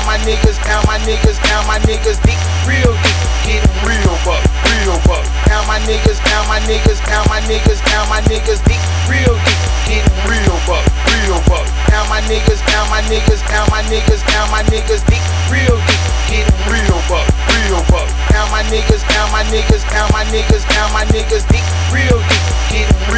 count my niggas, dick, real dick, getting real buck, real buck. Count my niggas, count my niggas, count my niggas, count my niggas, dick, real dick, getting real buck, real buck. Count my niggas, count my niggas, count my niggas, count my niggas, dick, real